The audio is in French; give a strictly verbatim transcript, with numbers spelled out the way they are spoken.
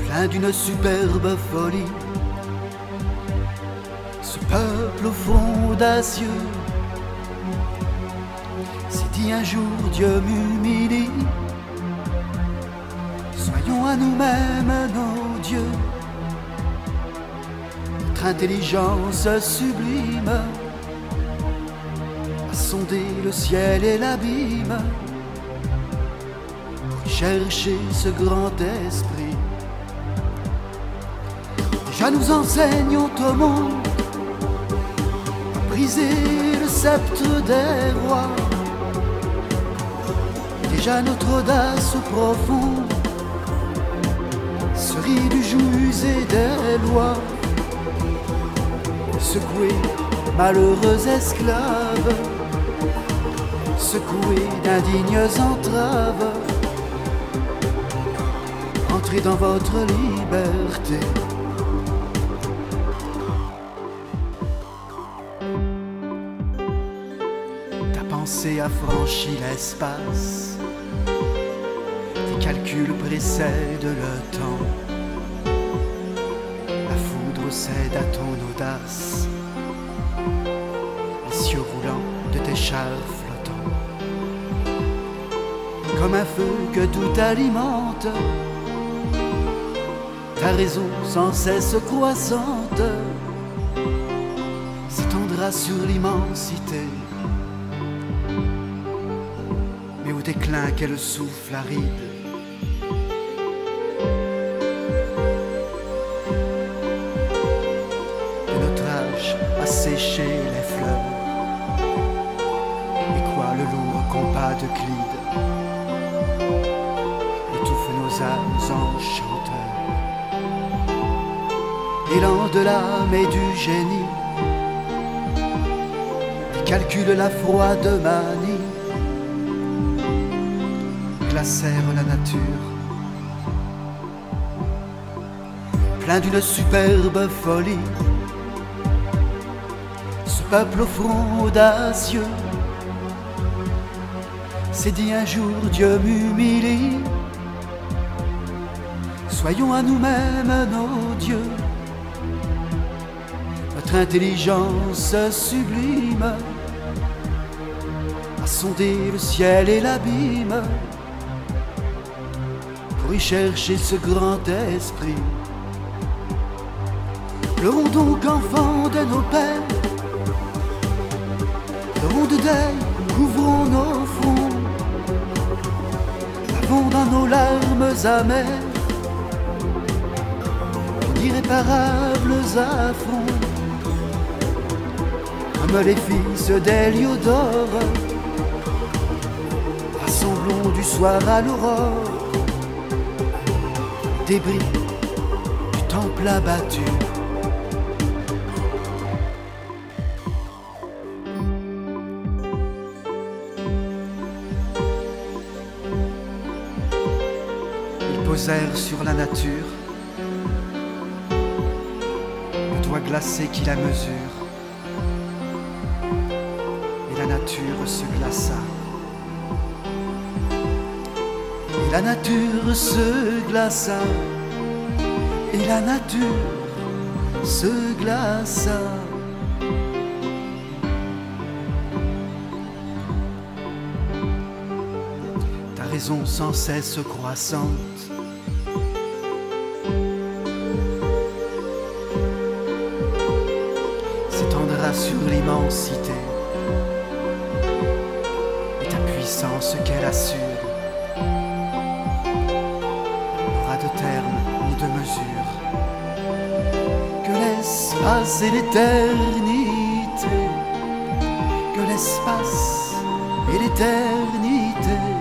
plein d'une superbe folie. Ce peuple au fond audacieux s'est dit un jour Dieu m'humilie. Soyons à nous-mêmes nos dieux. Notre intelligence sublime a sondé le ciel et l'abîme pour chercher ce grand esprit. Déjà nous enseignons au monde à briser le sceptre des rois. Déjà notre audace profonde se rit du joug usé des lois. Secouer malheureux esclaves, secouer d'indignes entraves, entrez dans votre liberté. Ta pensée a franchi l'espace, tes calculs précèdent le temps. La foudre cède à ton audace, les cieux roulants de tes chars flottants. Comme un feu que tout alimente, ta raison sans cesse croissante s'étendra sur l'immensité. Mais au déclin qu'elle souffle aride, à sécher les fleurs, et quoi le lourd compas de Clyde étouffe nos âmes en chanteurs. Élan de l'âme et du génie calcule la froide manie, glacèrent la nature, plein d'une superbe folie. Peuple au front audacieux s'est dit un jour Dieu m'humilie. Soyons à nous-mêmes nos dieux. Notre intelligence sublime a sondé le ciel et l'abîme pour y chercher ce grand esprit. Pleurons donc enfants de nos pères, pleurons de deuil, couvrons nos fronts, lavons dans nos larmes amères d'irréparables affronts. Comme les fils d'Héliodore, rassemblons du soir à l'aurore débris du temple abattu. Posèrent sur la nature le doigt glacé qui la mesure, et la nature se glaça. Et la nature se glaça, et la nature se glaça. Ta raison sans cesse croissante s'étendra sur l'immensité, et ta puissance qu'elle assure n'aura de terme ni de mesure que l'espace et l'éternité, que l'espace et l'éternité.